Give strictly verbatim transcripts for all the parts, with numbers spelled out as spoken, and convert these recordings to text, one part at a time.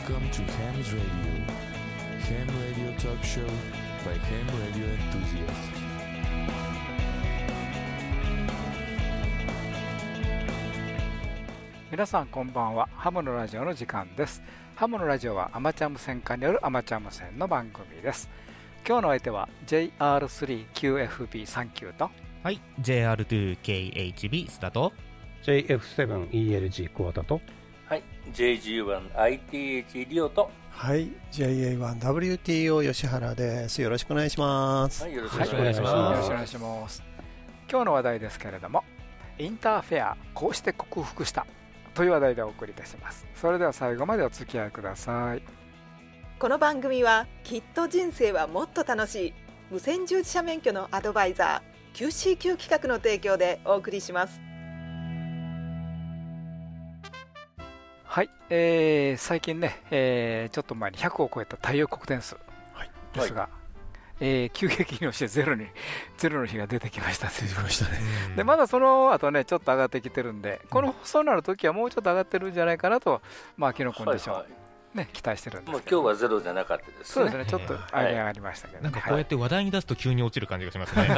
Welcome to Ham's Radio. Ham Radio Talk Show by Ham Radio Enthusiasts. 皆さんこんばんは。ハムのラジオの時間です。ハムのラジオはアマチュア無線化によるアマチュア無線の番組です。今日の相手は ジェイアールスリーキューエフビーさんきゅう と、 はい、ジェイアールツーケーエイチビー スタとジェイエフセブンイーエルジー クォータと、 はい、ジェイジーワンアイティーエイチ リオと、 はい、ジェイエーワンダブリューティーオー 吉原です。よろしくお願いします。 はい、よろしくお願いします。 はい、よろしくお願いします。今日の話題ですけれども、インターフェアこうして克服したという話題でお送りいたします。それでは最後までお付き合いください。 この番組はきっと人生はもっと楽しい無線従事者免許のアドバイザー キューシーキュー 企画の提供でお送りします。 はい、えー、最近ね、えー、ちょっと前にひゃくを超えた太陽光点数ですが、はい、えー、急激に押してゼロにゼロの日が出てきました。 出てきましたね。 でまだその後ねちょっと上がってきてるんで、この放送になるときはもうちょっと上がってるんじゃないかなと、まあ昨日コンディション、はいはいね、期待してるんですけど、 もう今日はゼロじゃなかったですね。 そうですね、ちょっと上げ上がりましたけど、ね、 なんかこうやって話題に出すと急に落ちる感じがしますね。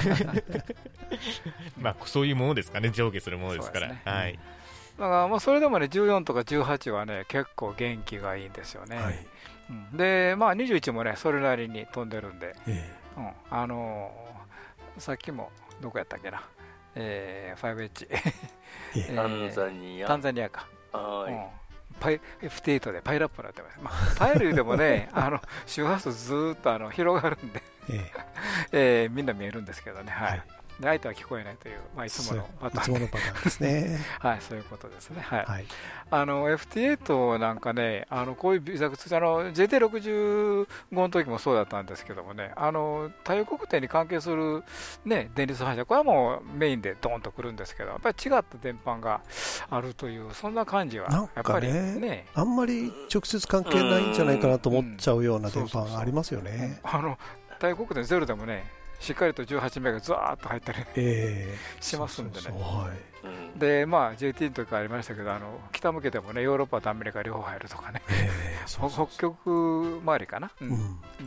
まあそういうものですかね、上下するものですから。そうですね、はい、 だからまあそれでもねじゅうよんとかじゅうはちはね結構元気がいいんですよね。はい、うん、でまあにじゅういちもねそれなりに飛んでるんで、えーうん、あのー、さっきもどこやったっけな、えー、ファイブエイチえー、タンザニアタンザニアか、 はい、うん、 パイ エフティーエイト でパイラップになってます、まあ、パイルでもねあの周波数ずーっとあの広がるんで、えーえー、みんな見えるんですけどね、はい、はい、で相手は聞こえないという、まあ、いつものパターン、 いつものパターンですね。 はい、そういうことですね。はい、はい、あの エフティーエイト なんかね、あのこういう微弱通知、あの ジェーティーろくじゅうご の時もそうだったんですけどもね、あの太陽国定に関係する、ね、電離反射、これはもうメインでドーンとくるんですけど、やっぱり違った電波があるという、そんな感じはやっぱり ね, ね、 あんまり直接関係ないんじゃないかなと思っちゃうような電波がありますよね。 あの太陽国定ゼロでもね、しっかりとじゅうはちメガがずわーっと入ったり、えー、しますんでね。そうそうそう、はい、でまあ ジェーティー の時ありましたけど、あの北向けてもねヨーロッパとアメリカ両方入るとかね、えー、そうそうそう、北極周りかな、うん、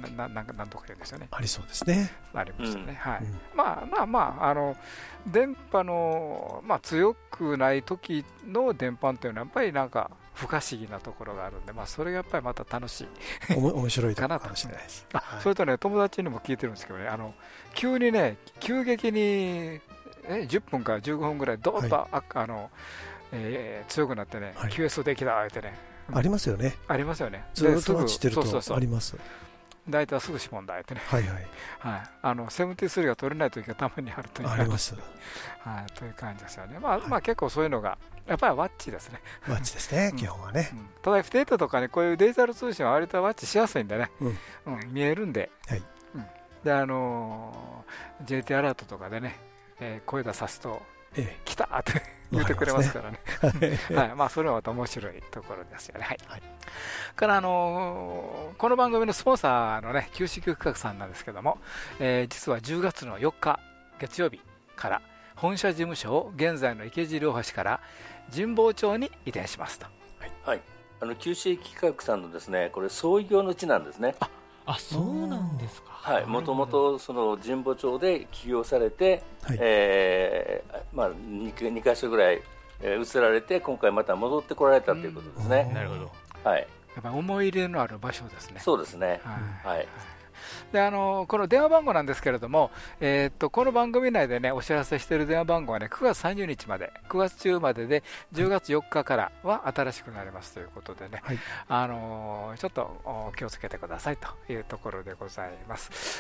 な, なんかなんとか言うんですよね。 ありそうですね。 ありましたね。うん、はい、うん、まあまあまああの電波の、まあ、強くない時の電波っていうのはやっぱりなんか不可思議なところがあるんで、まあ、それがやっぱりまた楽しい面白いかなと思います。 あ、はい、それとね友達にも聞いてるんですけどね、あの急にね急激にえじゅっぷんからじゅうごふんぐらいどーっと、はい、ああのえー、強くなってね、はい、キューエス できたってね、 ありますよね。 ありますよね。 ずっと落ちてるとあります。 大体すぐしもんだってね、 はいはいはい、あのセブンティースリーが取れない時がたまにあるというあります、 はい、という感じですよね。まあ、はい、まあ結構そういうのがやっぱりワッチですね。 ワッチですね、うん、基本はね、 うん、ただ エフティーエイト とかねこういうデジタル通信は割とワッチしやすいんでね、うんうん、見えるんで、はい、うん、であのー、ジェーティー アラートとかでね、えー、声出さすと、ええ、来たって言ってくれますからね。はい、まあそれはまた面白いところですよね。はい。はい、からあのー、この番組のスポンサーのね キューシーキュー 企画さんなんですけども、えー、実はじゅうがつのよっか月曜日から本社事務所を現在の池尻大橋から神保町に移転しますと。 はい。はい、あの キューシー 企画さんのですね、これ創業の地なんですね。 あ、あ、そうなんですか。 はい、もともとその神保町で起業されて、はい、えーまあ、2, 2か所ぐらい、えー、移られて今回また戻ってこられたということですね。 なるほど。 はい、 やっぱ思い入れのある場所ですね。 そうですね。はい、はい、 であのこの電話番号なんですけれども、えー、っとこの番組内で、ね、お知らせしている電話番号は、ね、くがつさんじゅうにちまで、くがつ中まででじゅうがつよっかからは新しくなりますということでね、はい、あのちょっと気をつけてくださいというところでございます。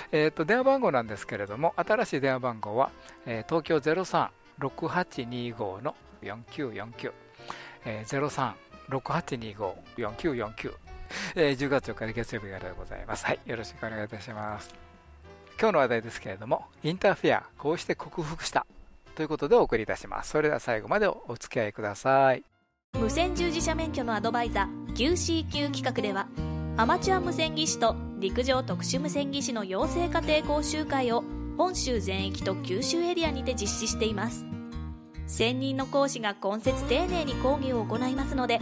えー、っと電話番号なんですけれども、新しい電話番号は、えー、東京 ゼロさんろくはちにご のよんきゅうよんきゅう、えー、ゼロさんろくはちにご よんきゅうよんきゅう、えー、じゅうがつよっかで月曜日からでございます。はい、よろしくお願いいたします。今日の話題ですけれども、インターフェアこうして克服したということでお送りいたします。それでは最後までお付き合いください。 無線従事者免許のアドバイザー キューシーキュー 企画では、アマチュア無線技師と陸上特殊無線技師の養成家庭講習会を本州全域と九州エリアにて実施しています。専任の講師が今節丁寧に講義を行いますので、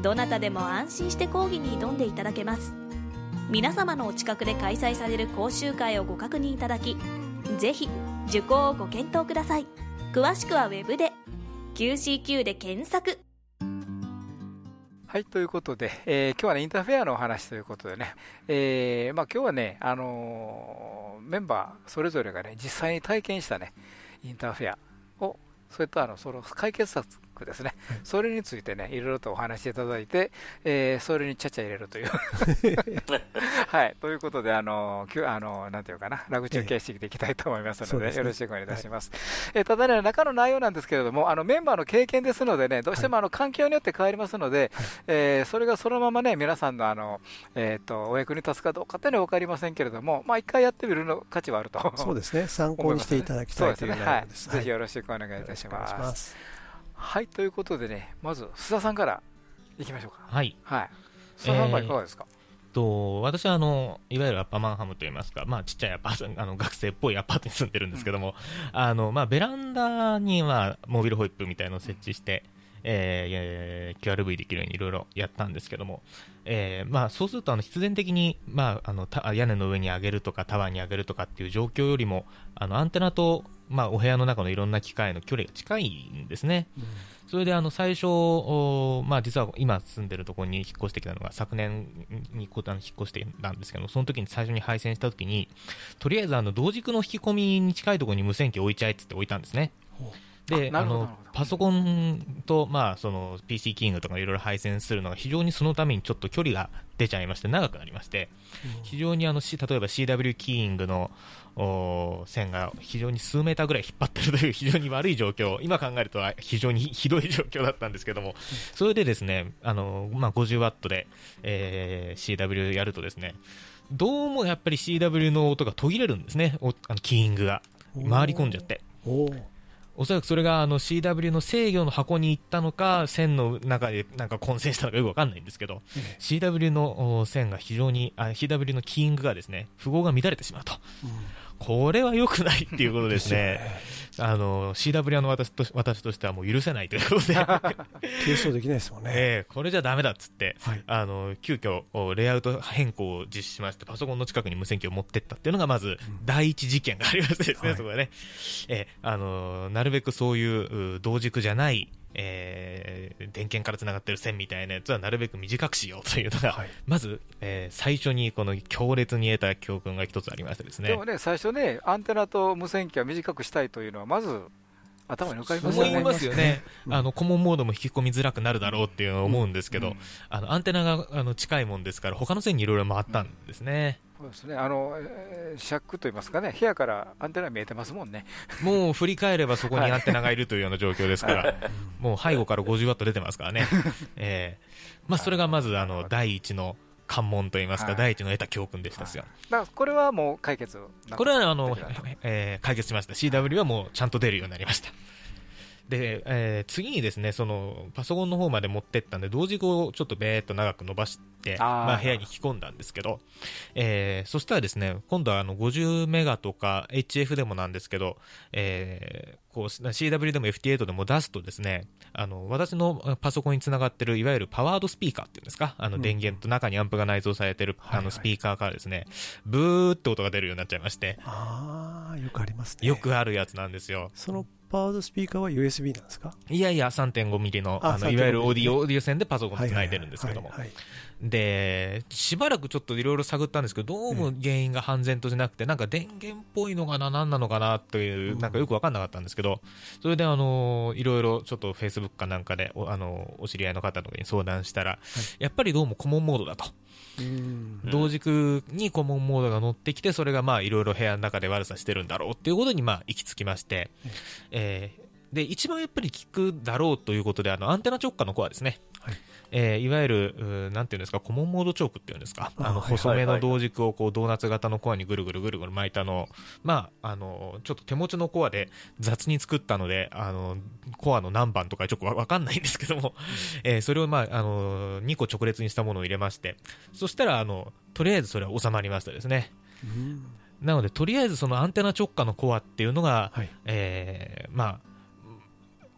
どなたでも安心して講義に挑んでいただけます。皆様のお近くで開催される講習会をご確認いただき、ぜひ受講をご検討ください。詳しくはウェブで キューシーキュー で検索。 はい、ということで、えー、今日はねインターフェアのお話ということでね、えーまあ、今日はね、あのー、メンバーそれぞれがね実際に体験したねインターフェアを、それとあのその解決策ですね、はい、それについてねいろいろとお話しいただいて、えー、それにちゃちゃ入れるというはいということで、あのー、あのー、なんていうかな、ラグ中形式でいきたいと思いますので、えー、よろしくお願いいたします。はい、えー、ただね、中の内容なんですけれども、あのメンバーの経験ですのでね、どうしてもあの環境によって変わりますので、はい、えー、それがそのままね皆さんのあの、えー、とお役に立つかどうかというのは分かりませんけれども、まあ、一回やってみるの価値はあるとそうですね、参考にしていただきたいという内容です。 ぜひよろしくお願いいたします。はい、ということでね、まず須田さんからいきましょうか。 はい、 はい、須田さんはいかがですか。 えー、と私はあのいわゆるアッパーマンハムといいますか、まあ、ちっちゃいアパート、あの学生っぽいアパートに住んでるんですけども、うん、あのまあ、ベランダにはモビルホイップみたいなのを設置して、えー、キューアールブイ できるようにいろいろやったんですけども、えーまあ、そうするとあの必然的に、まあ、あのた屋根の上に上げるとかタワーに上げるとかっていう状況よりも、あのアンテナと、まあ、お部屋の中のいろんな機械の距離が近いんですね。うん、それであの最初、まあ、実は今住んでるところに引っ越してきたのが昨年に引っ越してたんですけど、その時に最初に配線した時にとりあえずあの同軸の引き込みに近いところに無線機置いちゃえっつって置いたんですね。であのパソコンと、まあ、その ピーシー キーイングとかいろいろ配線するのが非常にそのためにちょっと距離が出ちゃいまして長くなりまして、うん、非常にあの、C、例えば シーダブリュー キーイングの線が非常に数メーターぐらい引っ張ってるという非常に悪い状況、今考えると非常にひどい状況だったんですけども、うん、それでですねあの、まあ、ごじゅうワットで、えー、シーダブリュー やるとですね、どうもやっぱり シーダブリュー の音が途切れるんですね。おあのキーイングが回り込んじゃって、おおそらくそれがあの シーダブリュー の制御の箱に行ったのか線の中でなんか混線したのかよくわかんないんですけど、うん、シーダブリュー の線が非常にあ シーダブリュー のキーイングがですね符号が乱れてしまうと、うん、これは良くないっていうことですね。あの シーダブリュー の私と、私としてはもう許せないということで継承できないですもんね、 えー、これじゃダメだっつって、はい、あの急遽レイアウト変更を実施しまして、パソコンの近くに無線機を持ってったっていうのがまず第一事件がありましてですね、うん、そこでね、えー、あのなるべくそういう同軸じゃないえー、電源からつながっている線みたいなやつはなるべく短くしようというのが、はい、まず、えー、最初にこの強烈に得た教訓が一つありましてですね。 でもね、最初ね、アンテナと無線機は短くしたいというのはまず頭に浮かびますよね。 思いますよね。あのコモンモードも引き込みづらくなるだろうっていうのを思うんですけど、うんうん、あのアンテナがあの近いもんですから他の線にいろいろ回ったんですね。うん、 そうですね、あのシャックといいますかね、部屋からアンテナ見えてますもんね。 もう振り返ればそこにアンテナがいるというような状況ですから、はい、もう背後からごじゅうワット出てますからね、えーまあ、それがまずあの第一の関門といいますか、はい、第一の得た教訓でしたよ。 だからこれはもう解決、 これはあの、えー、解決しました。 シーダブリュー はもうちゃんと出るようになりました。で、えー、次にですね、そのパソコンの方まで持ってったんで同軸をちょっとべーっと長く伸ばしてまあ、部屋に引き込んだんですけど、えー、そしたらですね、今度はあのごじゅうメガとか エイチエフ でもなんですけど、えー、こう シーダブリュー でも エフティーエイト でも出すとですね、あの私のパソコンにつながってるいわゆるパワードスピーカーっていうんですか、あの電源と中にアンプが内蔵されてる、うん、あのスピーカーからですね、はいはい、ブーって音が出るようになっちゃいまして、 あー、よくありますね。 よくあるやつなんですよ。 そのパワードスピーカーは ユーエスビー なんですか？ いやいや さんてんごミリ の, あのいわゆるオーディオ、オーディオ線でパソコンつないでるんですけども、はいはいはいはい、でしばらくちょっといろいろ探ったんですけど、どうも原因が判然とじゃなくて、なんか電源っぽいのかな、何なのかなという、なんかよく分かんなかったんですけど、それであのいろいろちょっとフェイスブックかなんかで お, あのお知り合いの方とかに相談したら、はい、やっぱりどうもコモンモードだと、うん同軸にコモンモードが乗ってきて、それがまあいろいろ部屋の中で悪さしてるんだろうっていうことにまあ行き着きまして、うんえーで一番やっぱり効くだろうということで、あのアンテナ直下のコアですね、はいえー、いわゆるなんていうんですか、コモンモードチョークっていうんですか、あの細めの同軸をこうドーナツ型のコアにぐるぐるぐるぐる巻いたのを、まあ、あのちょっと手持ちのコアで雑に作ったので、あのコアの何番とかちょっと分かんないんですけども、うんえー、それを、まあ、あのにこ直列にしたものを入れまして、そしたらあのとりあえずそれは収まりましたですね。うんなのでとりあえずそのアンテナ直下のコアっていうのが、はいえー、まあ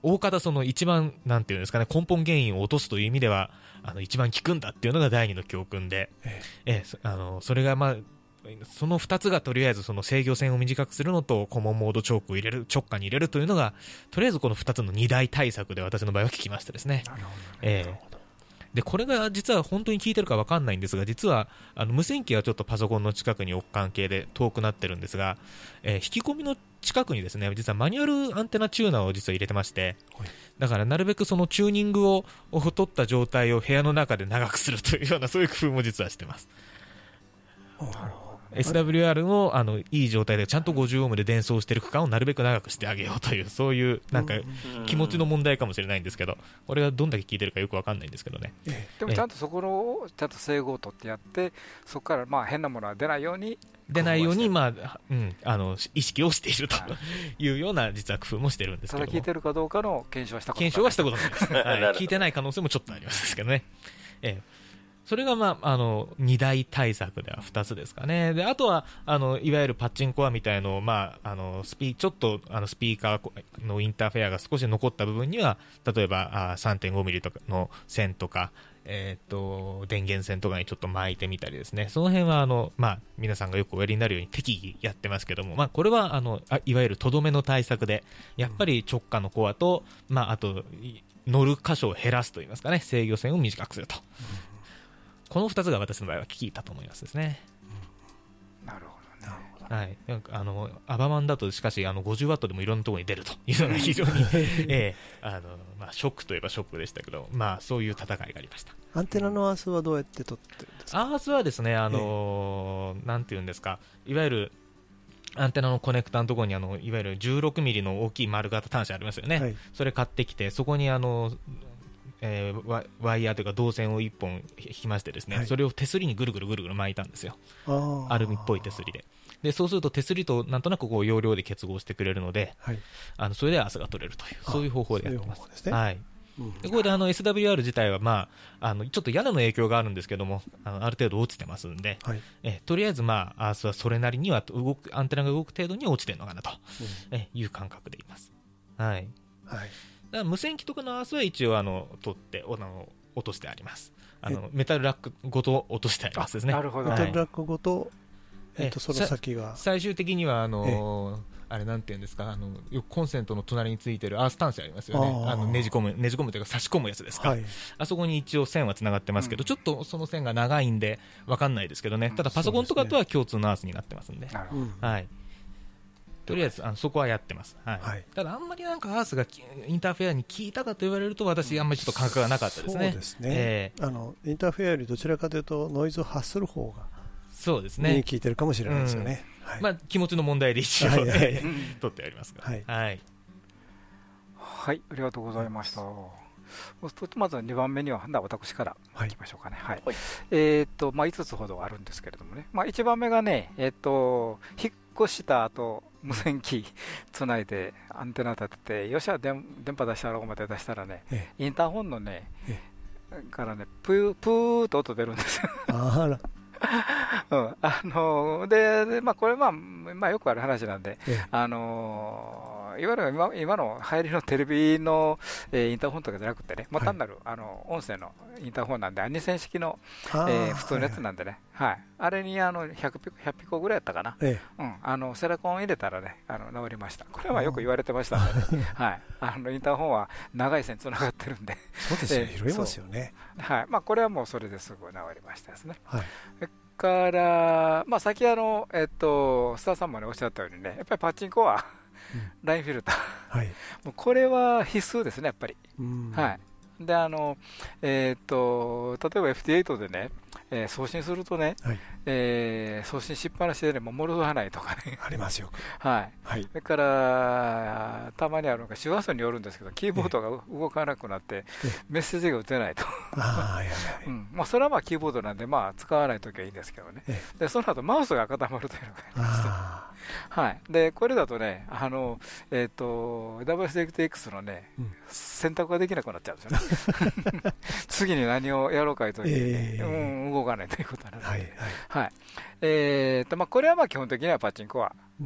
大方その一番なんていうんですかね、根本原因を落とすという意味ではあの一番効くんだっていうのが第二の教訓で、えええあのそれがまあそのふたつがとりあえずその制御線を短くするのとコモンモードチョークを入れる直下に入れるというのがとりあえずこのふたつのに大対策で私の場合は効きましたですね。なるほどね、えーでこれが実は本当に効いてるか分かんないんですが、実はあの無線機はちょっとパソコンの近くに置く関係で遠くなってるんですが、えー、引き込みの近くにですね実はマニュアルアンテナチューナーを実は入れてまして、はい、だからなるべくそのチューニングを取った状態を部屋の中で長くするというようなそういう工夫も実はしてます。なるほど。エスダブリューアール の, あのいい状態でちゃんとごじゅうオームで伝送している区間をなるべく長くしてあげようというそういうなんか気持ちの問題かもしれないんですけど、これがどんだけ効いてるかよく分かんないんですけどね。 でもちゃんとそこをちゃんと整合を取ってやって、そこからまあ変なものは出ないように出ないように、まあうん、あの意識をしているというような実は工夫もしてるんですけども、 ただ聞いてるかどうかの検証はしたことない。 検証はしたことないです、はい、聞いてない可能性もちょっとありますけどね。ええそれが、まあ、あのに大対策ではふたつですかね。であとはあのいわゆるパッチンコアみたいのを、まあ、あのスピちょっとあのスピーカーのインターフェアが少し残った部分には例えばあ さんてんごミリ とかの線とか、えー、と電源線とかにちょっと巻いてみたりですね、その辺はあの、まあ、皆さんがよくおやりになるように適宜やってますけども、まあ、これはあのあいわゆるとどめの対策でやっぱり直下のコアと、まあ、あと乗る箇所を減らすといいますかね、制御線を短くすると、うんこのふたつが私の場合は効いたと思いますですね。 うん、なるほどね。 はい、なんかあのアバマンだとしかしあのごじゅうワットでもいろんなところに出るというのが非常に、えーあのまあ、ショックといえばショックでしたけど、まあ、そういう戦いがありました。 アンテナのアースはどうやって取ってるんですか？ アースはですね、あのー、なんていうんですか、いわゆるアンテナのコネクタのところにあのいわゆるじゅうろくミリの大きい丸型端子ありますよね、はい、それ買ってきてそこにあのえー、ワ, ワイヤーというか導線をいっぽん引きましてですね、はい、それを手すりにぐるぐるぐるぐる巻いたんですよ。アルミっぽい手すりで。でそうすると手すりとなんとなくこう容量で結合してくれるので、はい、あのそれでアースが取れるというそういう方法でやってます。そういう方法ですね。はい。うん、でこれであの エスダブリューアール 自体は、まあ、あのちょっと屋根の影響があるんですけども あ, のある程度落ちてますんで、はい、えとりあえず、まあ、アースはそれなりには動くアンテナが動く程度に落ちてるのかなと、うん、えいう感覚でいます。はい、はいだから無線機とかのアースは一応あの取ってあの落としてあります。あのメタルラックごと落としてありますですね。 なるほど、 メタルラックごと、えっと、その先が最終的にはあのあれなんていうんですか、あのよくコンセントの隣についてるアース端子ありますよね。ああのねじ込むねじ込むというか差し込むやつですか、はい、あそこに一応線はつながってますけど、うん、ちょっとその線が長いんで分かんないですけどね、ただパソコンとかとは共通のアースになってますんで、なるほど、はいとりあえずあのそこはやってます、はいはい、ただあんまりなんかアースがインターフェアに効いたかと言われると私あんまりちょっと感覚がなかったですね。 そうですね、えー、あのインターフェアよりどちらかというとノイズを発する方がそうですね効いてるかもしれないですよね、 うんはいまあ、気持ちの問題で一応、はいはい、取ってありますが、はいはいはい、ありがとうございました。まずにばんめには私からいきましょうかね、はいはい、えーとまあ、いつつほどあるんですけれどもね、まあ、いちばんめがね、えー、と引っ越した後無線機つないでアンテナ立ててよっしゃ電波出したらここまで出したらね、ええ、インターホンのねからねプープーと音出るんですよ。あらうん、あのでで、まあ、これ、まあまあ、よくある話なんで、ええ、あのいわゆる 今, 今の流行りのテレビの、えー、インターホンとかじゃなくてね、まあ、単なる、はい、あの音声のインターホンなんで、に線式の、えー、普通のやつなんでね、はいはい、あれにあの ひゃく, ひゃくピコぐらいやったかな、ええうん、あのセレコン入れたらね、あの治りました。これはよく言われてましたので、ねはい、あのインターホンは長い線つながってるんで、 そうですね、拾いますよね。 はいまあ、これはもうそれですぐ治りましたですね。はいから、まあ、先あの、えっと、スターさんも、ね、おっしゃったようにね、やっぱりパチンコは、うん、ラインフィルター、はい、もうこれは必須ですね、やっぱり。はい、であのえー、っと例えば エフティーエイト でね、えー、送信するとね、はいえー、送信しっぱなしでね、もう戻らないとかね、 ありますよ、 はいはい、それからたまにあるのが周波数によるんですけど、キーボードが動かなくなって、メッセージが打てないと、あやばい、うんまあ、それはまあキーボードなんで、まあ、使わないときはいいんですけどね、でその後マウスが固まるというのがありまして、はい、でこれだとね、あの、えー、と ダブリューエスエックスエックス のね、うん、選択ができなくなっちゃうんですよね。次に何をやろうかというと、えーうん、動かないということなので、はいはいはいえーとまあ、これはまあ基本的にはパチンコは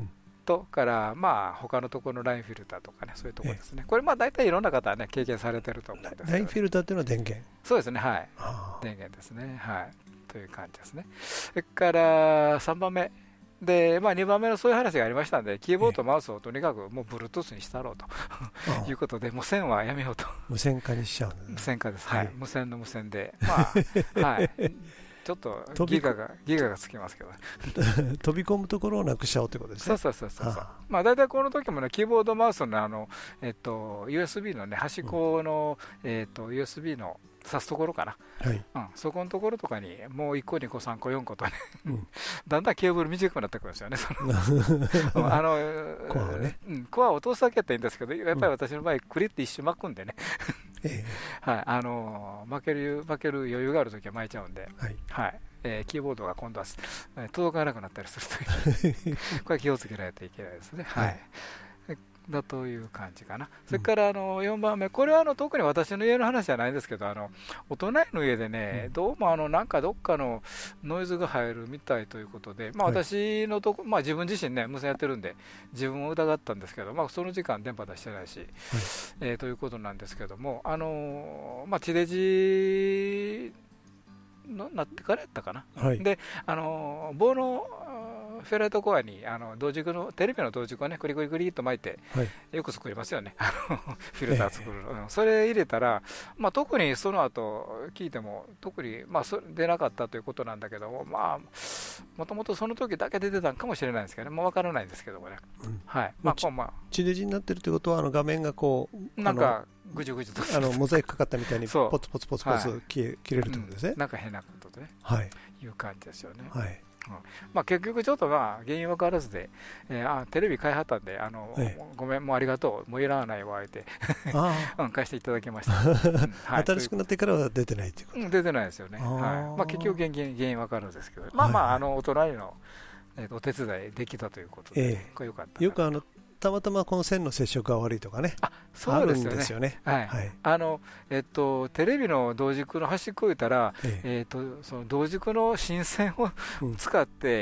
とからまあ他のところのラインフィルターとかね、そういうところですね、これまあ大体いろんな方はね経験されてると思うんですけど、 ラインフィルターっていうのは電源、 そうですね、はい、電源ですね、はい、という感じですね。それからさんばんめで、まあ、にばんめのそういう話がありましたんで、キーボードとマウスをとにかくもう Bluetooth にしたろうということで、無線はやめようと、 無線化にしちゃう、ね、 無線化です、はい、無線の無線で、まあはい、ちょっとギガがギガがつきますけど飛び込むところをなくしちゃおうということですね。 そうそうそうそう、まあ大体この時もね、キーボードマウスのあのえっと ユーエスビー のね端っこの、うん、えっと ユーエスビー の挿すところかな、はいうん、そこのところとかにもういっこにこさんこよんことね、うん、だんだんケーブル短くなってくるんですよね、そのあのコアをね、うん、コアを通すだけやったらいいんですけど、やっぱり私の場合クリッて一周巻くんでねええはい、あの負ける負ける余裕があるときは巻いちゃうんで、はいはいえー、キーボードが今度は、えー、届かなくなったりするというこれ気をつけないといけないですね。はい、はいだという感じかな。それからあのよんばんめ、これはあの特に私の家の話じゃないんですけど、あのお隣の家でね、どうもあのなんかどっかのノイズが入るみたいということで、まあ、私のとこ、まあ、自分自身ね、無線やってるんで、自分を疑ったんですけど、まあ、その時間、電波出してないし、はいえー、ということなんですけども、あのまあ、地デジのなってからやったかな、はい、であの棒のフェライトコアにあの同軸のテレビの同軸をねクリクリクリっと巻いて、はい、よく作りますよねあのフィルター作る、えーうん、それ入れたら、まあ、特にその後聞いても特に、まあ、そ出なかったということなんだけども、まあ、もともとその時だけ出てたんかもしれないんですけどね、もう分からないんですけどもね、うんはいまあこうまあ、 地デジになってるということはあの画面がこうなんかぐじゅぐじゅとあのモザイクかかったみたいにポツポツポツポツ切れるってことですね、 うん、なんか変なことでね、 はい、 いう感じですよね。 はいうんまあ、結局ちょっとまあ原因分からずで、えー、あテレビ買いはったんであの、ええ、ごめんもうありがとうもういらないわってうん、貸していただきました、うんはい、 新しくなってからは出てないということ、 うん、出てないですよね、はいまあ、結局原因原因分かるんですけど、まあまあ、はい、あのお隣の、えー、お手伝いできたということで、ええ、これよかったよくあのたまたまこの線の接触が悪いとかね、あそうですよね、あるんですよね、 はいはい、あのえっと、テレビの同軸の端っこを言ったら、えええー、とその同軸の新線を使って、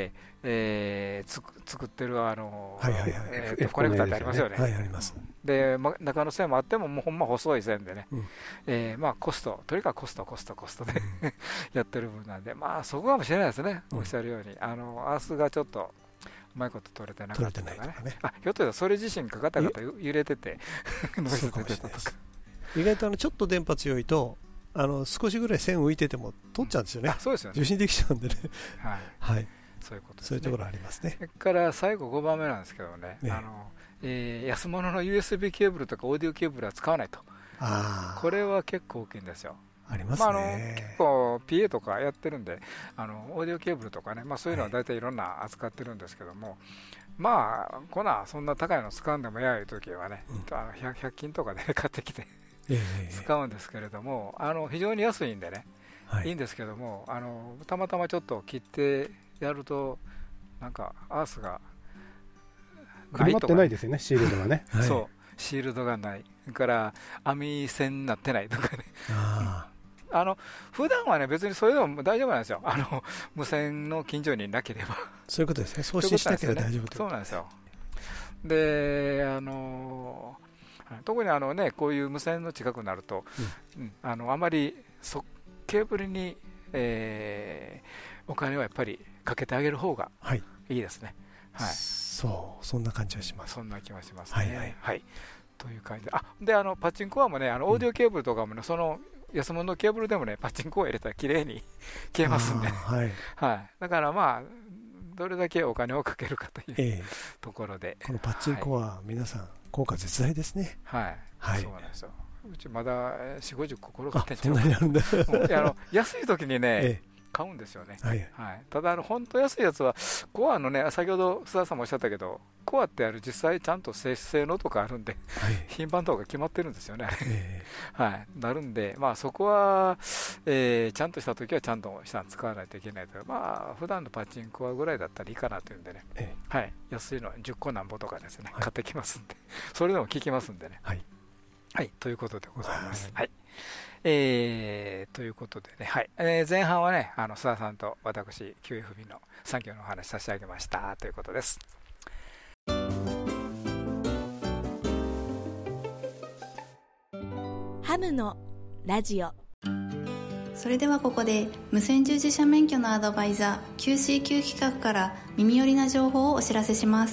うんえー、つ作ってるあのコネクタってありますよね、 はい、あります。 で中の線もあってももうほんま細い線でね、うんえーまあ、コストとにかくコストコストコストでやってる分なんで、まあそこかもしれないですね、うん、おっしゃるようにあのアースがちょっとうまいこと取れてなかったとかね、ねあひょっとしたらそれ自身かかった方揺れててノイズ出てたとか意外とあのちょっと電波強いとあの少しぐらい線浮いてても取っちゃうんですよね、うん、 あそうですよね、 受信できちゃうんでねはい、はいそういうことですね、 そういうところありますね。 それから最後ごばんめなんですけどね、ねあのえー、安物の ユーエスビー ケーブルとかオーディオケーブルは使わないと、あこれは結構大きいんですよ。 ありますね、まあ、あの結構 ピーエー とかやってるんであのオーディオケーブルとかね、まあ、そういうのは大体いろんな扱ってるんですけども、はい、まあこんなそんな高いの使うんでもやいう時はね、うん、あの ひゃく, ひゃく均とかで買ってきて使うんですけれども、あの非常に安いんでね、はい、いいんですけどもあのたまたまちょっと切ってやるとなんかアースがないとか、ね、ってないですよね、シールドがねそう、はい、シールドがない、それから網線になってないとかねああの普段はね別にそういうのも大丈夫なんですよ、あの無線の近所になければそういうことですね、送信しなければ大丈夫ということ、 そうなんですよ。であの特にあの、ね、こういう無線の近くになると、うんうん、あのあまりそケーブルに、えー、お金はやっぱりかけてあげる方がいいですね、はいはい、 そうそんな感じはします、 そんな気はしますね、はいはいはい、という感じで、あであのパチンコアもねあのオーディオケーブルとかもね、うん、その安物のケーブルでもねパチンコを入れたら綺麗に消えますんで、はいはい、だからまあどれだけお金をかけるかという、えー、ところでこのパチンコは皆さん、はい、効果絶大ですね、 はい、はい、そうなんですよ、うちまだよんじゅう、ごじゅう心がけてんちゃうかあの安い時にね、ええ買うんですよね、はいはい、ただあの本当安いやつはコアのね先ほど須田さんもおっしゃったけどコアってある実際ちゃんと性能とかあるんで、はい、品番とか決まってるんですよね、えーはい、なるんで、まあ、そこは、えー、ちゃんとした時はちゃんとしたの使わないといけないという、まあ普段のパチンコアぐらいだったらいいかなというんでね、えーはい、安いのはじゅっこなんぼとかですね、はい、買ってきますんでそれでも効きますんでね、はいはい、ということでございます、はい、えー、ということでね、はいえー、前半はねあの須田さんと私 キューエフビー の産業のお話差し上げましたということです。 ハムのラジオ。 それではここで無線従事者免許のアドバイザー キューシーキュー 企画から耳寄りな情報をお知らせします。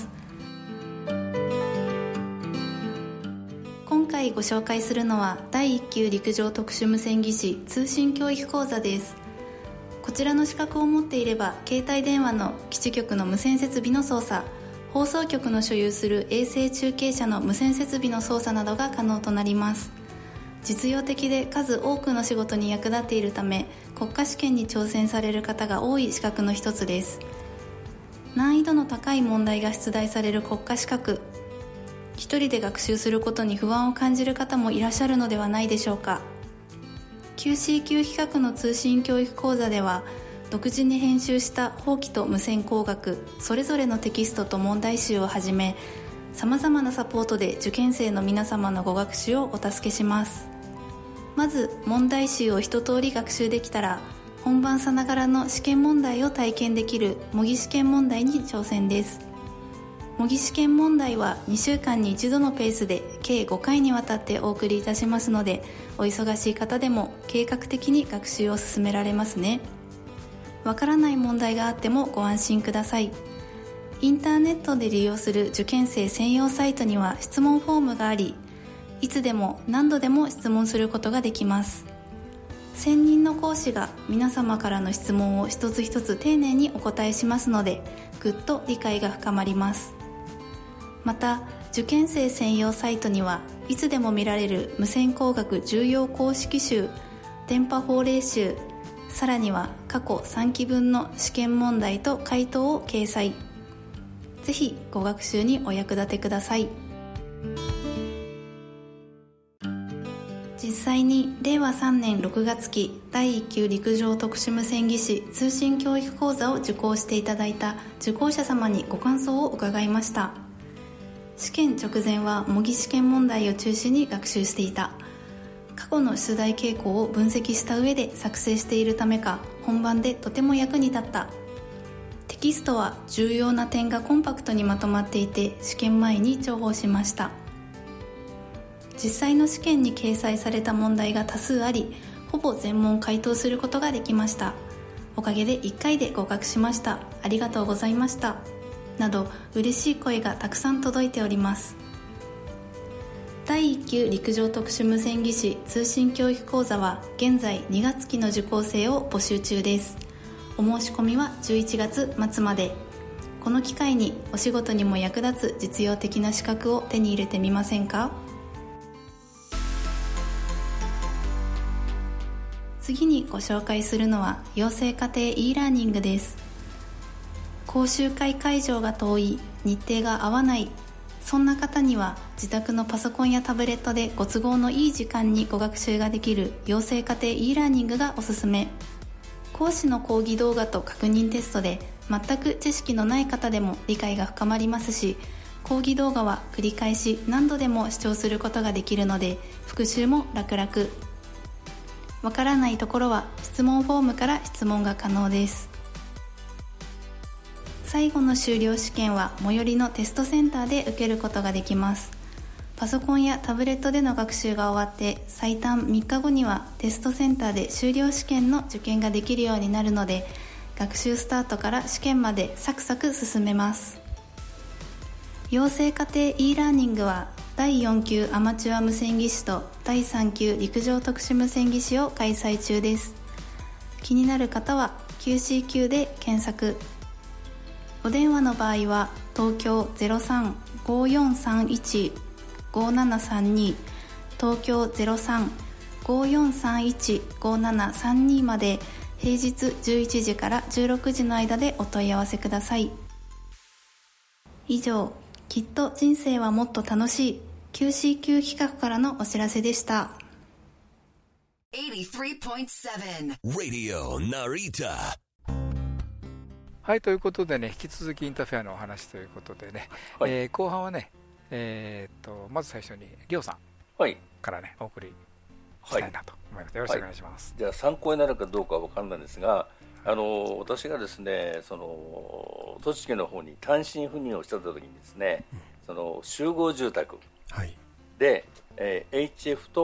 今回ご紹介するのはだいいっ級陸上特殊無線技師通信教育講座です。こちらの資格を持っていれば携帯電話の基地局の無線設備の操作、放送局の所有する衛星中継車の無線設備の操作などが可能となります。実用的で数多くの仕事に役立っているため、国家試験に挑戦される方が多い資格の一つです。難易度の高い問題が出題される国家資格、一人で学習することに不安を感じる方もいらっしゃるのではないでしょうか。 キューシーキュー 企画の通信教育講座では、独自に編集した法規と無線工学それぞれのテキストと問題集をはじめ、さまざまなサポートで受験生の皆様のご学習をお助けします。まず問題集を一通り学習できたら、本番さながらの試験問題を体験できる模擬試験問題に挑戦です。模擬試験問題はにしゅうかんに一度のペースで計ごかいにわたってお送りいたしますので、お忙しい方でも計画的に学習を進められますね。わからない問題があってもご安心ください。インターネットで利用する受験生専用サイトには質問フォームがあり、いつでも何度でも質問することができます。専任の講師が皆様からの質問を一つ一つ丁寧にお答えしますので、ぐっと理解が深まります。また、受験生専用サイトにはいつでも見られる無線工学重要公式集、電波法令集、さらには過去さんきぶんの試験問題と回答を掲載。ぜひご学習にお役立てください。実際にれいわさんねんろくがつ期だいいっ級陸上特殊無線技師通信教育講座を受講していただいた受講者様にご感想を伺いました。試験直前は模擬試験問題を中心に学習していた。過去の出題傾向を分析した上で作成しているためか、本番でとても役に立った。テキストは重要な点がコンパクトにまとまっていて、試験前に重宝しました。実際の試験に掲載された問題が多数あり、ほぼ全問回答することができました。おかげでいっかいで合格しました。ありがとうございました。など嬉しい声がたくさん届いております。だいいっ級陸上特殊無線技師通信教育講座は現在にがつ期の受講生を募集中です。お申し込みはじゅういちがつまつまで。この機会にお仕事にも役立つ実用的な資格を手に入れてみませんか？次にご紹介するのは養成家庭 e ラーニングです。講習会会場が遠い、日程が合わない、そんな方には自宅のパソコンやタブレットでご都合のいい時間にご学習ができる養成家庭 e ラーニングがおすすめ。講師の講義動画と確認テストで全く知識のない方でも理解が深まりますし、講義動画は繰り返し何度でも視聴することができるので復習も楽々。わからないところは質問フォームから質問が可能です。最後の修了試験は最寄りのテストセンターで受けることができます。パソコンやタブレットでの学習が終わって最短みっかごにはテストセンターで修了試験の受験ができるようになるので、学習スタートから試験までサクサク進めます。養成家庭 e ラーニングはだいよん級アマチュア無線技師とだいさん級陸上特殊無線技師を開催中です。気になる方は キューシーキュー で検索。お電話の場合は東京 ゼロさん ごーよんさんいち ごーななさんに 東京 ゼロさん ごーよんさんいち ごーななさんに まで平日じゅういちじからじゅうろくじの間でお問い合わせください。以上、きっと人生はもっと楽しい キューシーキュー 企画からのお知らせでした。 はちじゅうさんてんなな Radio Narita。 はい、ということでね、引き続きインターフェアのお話ということでね、はい、えー、後半はね、えー、っとまず最初にリオさんからね、はい、お送りしたいなと思います。よろしくお願いします。 はい、じゃあ参考になるかどうかは分からないんですが、あの私がですね、その栃木の方に単身赴任をした時にですね、うん、その集合住宅で、はい、えー、エイチエフ と、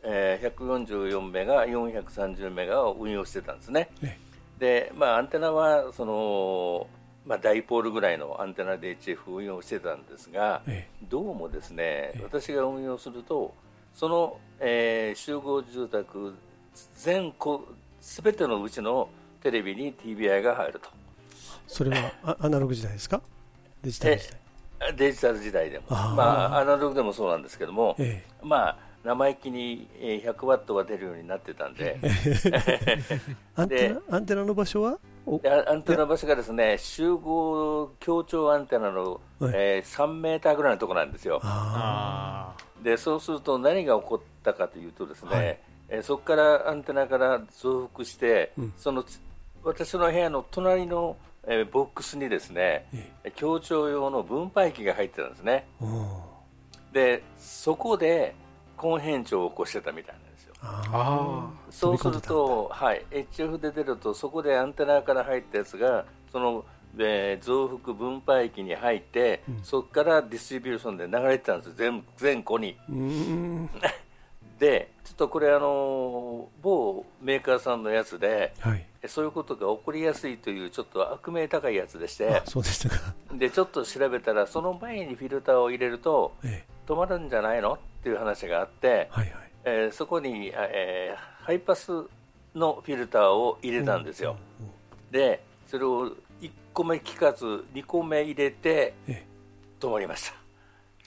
えー、ひゃくよんじゅうよんメガ、よんひゃくさんじゅうメガを運用してたんですね。で、まあ、アンテナはその、まあ、ダイポールぐらいのアンテナで エイチエフ 運用してたんですが、どうもですね、私が運用するとその、えー、集合住宅全個すべてのうちのテレビに ティービーアイ が入ると。 それはアナログ時代ですか？デジタル時代？デジタル時代でも、あ、まあ、アナログでもそうなんですけども、ええ、まあ、生意気にひゃくワットが出るようになってたんでアンテナ、アンテナの場所はアンテナの場所がですね、集合強調アンテナの、えー、さんメーターぐらいのところなんですよ。あでそうすると何が起こったかというとですね、はい、えー、そこからアンテナから増幅して、うん、その私の部屋の隣の、えー、ボックスにですね、え強調用の分配器が入ってたんですね。でそこで根変調を起こしてたみたいなんですよ。あそうすると、はい、エイチエフ で出るとそこでアンテナから入ったやつがその、えー、増幅分配器に入って、うん、そこからディストリビューションで流れてたんですよ、全, 全個に。うんでちょっとこれあの某メーカーさんのやつで、はい、そういうことが起こりやすいというちょっと悪名高いやつでして、 そうでしたか。 でちょっと調べたらその前にフィルターを入れると、ええ、止まるんじゃないのっていう話があって、はいはい、えー、そこに、えー、ハイパスのフィルターを入れたんですよ。うんうん、でそれをいっこめ聞かずにこめ入れて、ええ、止まりました。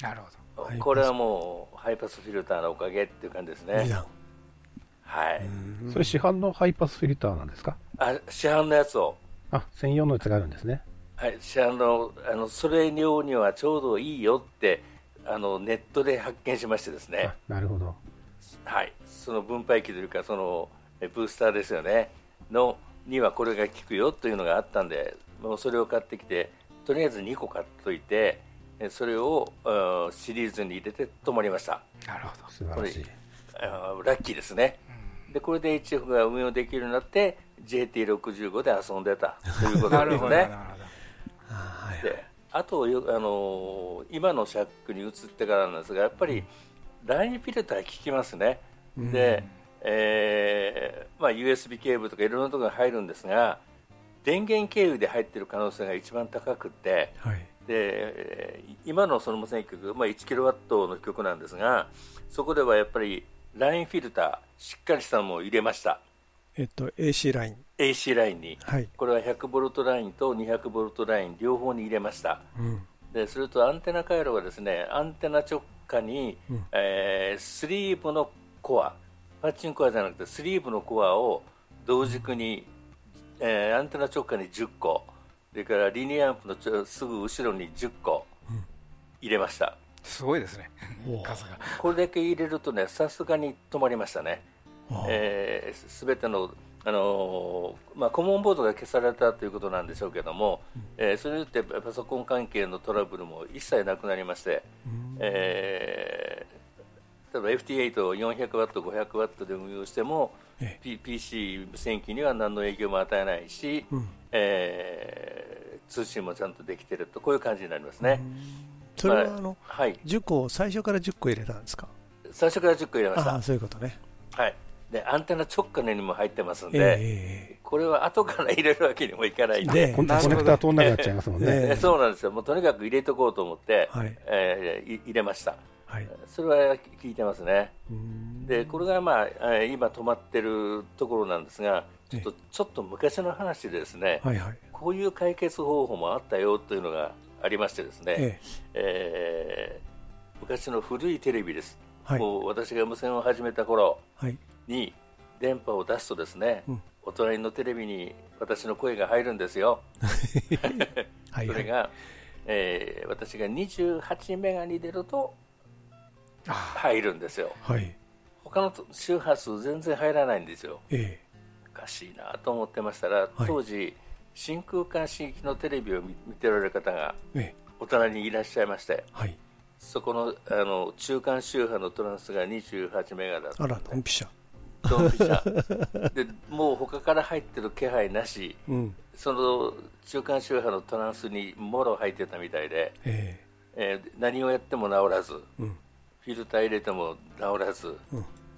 なるほど。これはもうハイパスフィルターのおかげっていう感じですね。はい。 それ市販のハイパスフィルターなんですか？ あ、市販のやつを。 あ、専用のやつがあるんですね。 はい、市販のあのそれ用にはちょうどいいよってあのネットで発見しましてですね。 なるほど。 はい、その分配器というかそのブースターですよねのにはこれが効くよというのがあったんで、もうそれを買ってきてとりあえずにこ買っといて。それをシリーズに入れて止まりました。なるほど、素晴らしい。ラッキーですね。うん、でこれで エイチエフ が運用できるようになって ジェーティーろくじゅうご で遊んでたということですね。であとあの今のシャックに移ってからなんですが、やっぱりラインフィルター効きますね。うん、で、えーまあ、ユーエスビー ケーブルとかいろんなところが入るんですが、電源経由で入っている可能性が一番高くて、はい、で今のその無線局、まあ、いちキロワット の局なんですが、そこではやっぱりラインフィルターしっかりしたのも入れました。 えっと エーシー ラインエーシー ラインに、はい、これは ひゃくボルト ラインと にひゃくボルト ライン両方に入れました。うん、でするとアンテナ回路がですね、アンテナ直下に、うん、えー、スリーブのコア、パッチンコアじゃなくてスリーブのコアを同軸に、えー、アンテナ直下にじゅっこ、それからリニアアンプのすぐ後ろにじゅっこ入れました。 うん、すごいですね。数がこれだけ入れるとね、さすがに止まりましたね。えー、全ての、あのーまあ、コモンボードが消されたということなんでしょうけども、うん、えー、それによってパソコン関係のトラブルも一切なくなりまして、うん、えー、例えば エフティーエイト を よんひゃくワット、ごひゃくワットで運用しても、P、ピーシー 無線機には何の影響も与えないし、うん、えー、通信もちゃんとできていると、こういう感じになりますね。 それはあの、はい、じゅっこ最初からじゅっこ入れたんですか？ 最初からじゅっこ入れました。 あ、そういうことね。 はい。でアンテナ直下にも入ってますんで、えー、これは後から入れるわけにもいかないんで、 コネクター通んなくなっちゃいますもんね。 えー、そうなんですよ。もうとにかく入れとこうと思って、はい、えー、入れました。はい、それは効いてますね。でこれが、まあ、今止まってるところなんですが、ちょっと、ちょっと昔の話でですね、はいはい、こういう解決方法もあったよというのがありましてですね、えええー、昔の古いテレビです。はい、もう私が無線を始めた頃に電波を出すとですね、うん、お隣のテレビに私の声が入るんですよ。はい、それが、えー、私がにじゅうはちメガに出ると入るんですよ。はい、他の周波数全然入らないんですよ。えー、おかしいなと思ってましたら、はい、当時真空管刺激のテレビを見ておられる方がお隣にいらっしゃいまして、はい、そこ の, あの中間周波のトランスがにじゅうはちメガだった、ね、 あらドンピシャドンピシャでもう他から入ってる気配なし、うん、その中間周波のトランスにもろ入ってたみたいで、えーえー、何をやっても治らず、うん、フィルター入れても治らず、うん、